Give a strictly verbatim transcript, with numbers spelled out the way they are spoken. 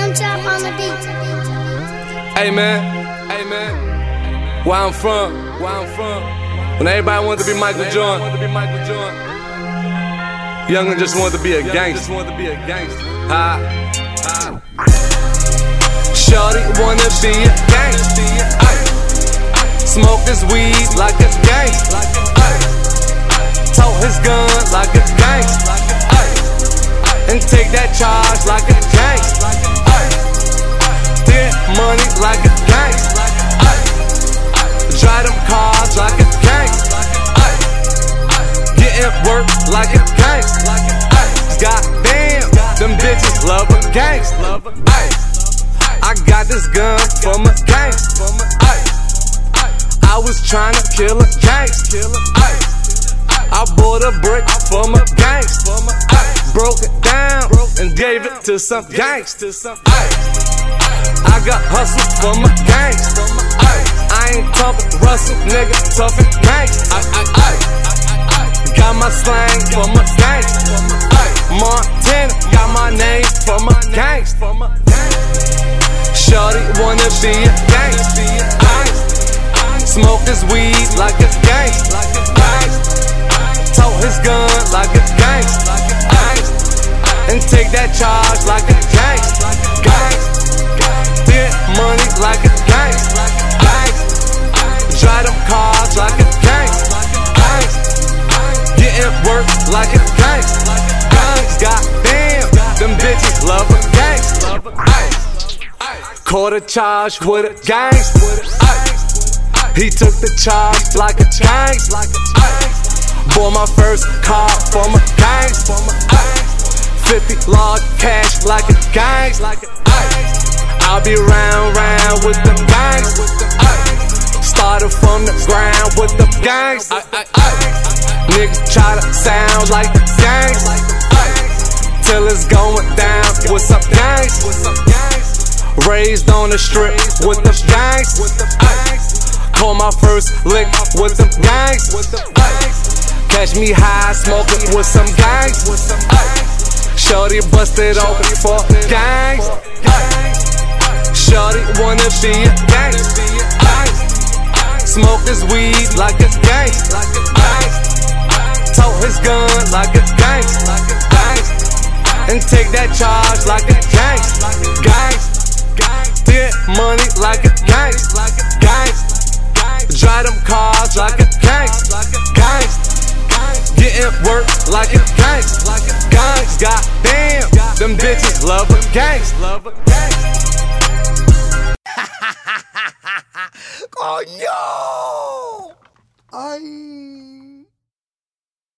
Young Chop on the beat. Hey man, hey man, where I'm from, where I'm from. When everybody wanted to be Michael Jordan, Youngin just wanted to be a gangster. Ha. Shorty wanna be a gangster. Smoke his weed like a gangster. Tote his gun like a gangster. And take that charge like a gangster. Get money like a gangster. Drive them cars like a gangster. Getting work like a gangster. Goddamn, them bitches love a gangster. I got this gun from a gangster. I was tryna kill a gangster. I bought a brick from a gangster. Broke it down and gave it to some gangster. I got hustle from a gangster. I ain't talking Russell, nigga, tough and gangster. Got my slang from a gangster. Montana got my name from a gangster. Shorty wanna be a gangster. Smoke his weed like a gangster. Tote his gun like a gangster. And take that charge like a gangster. Get money like a gangster. Drive them cars like a gangster. Getting work like a gangster. Goddamn, them bitches love a gangster. Caught a charge with a gangster. He took the charge like a gangster. Bought my first car from a gangster. Fifty large cash like a gangster. I'll be round round with the gangsters. Started from the ground with the gangsters. Niggas try to sound like the gangsters till it's going down with some gangsters. Raised on the strip with the gangsters. Caught my first lick with them gangsters. Catch me high smoking with some gangsters. Shorty busted open for gangsters. Shorty wanna be a gangster. Smoke his weed like a gangster. Tote his gun like a gangster. And take that charge like a gangster. Get money like a gangster. Drive them cars like a gangster. Getting work like a gangster. Goddamn, them bitches love a gangster. Coño! Ay.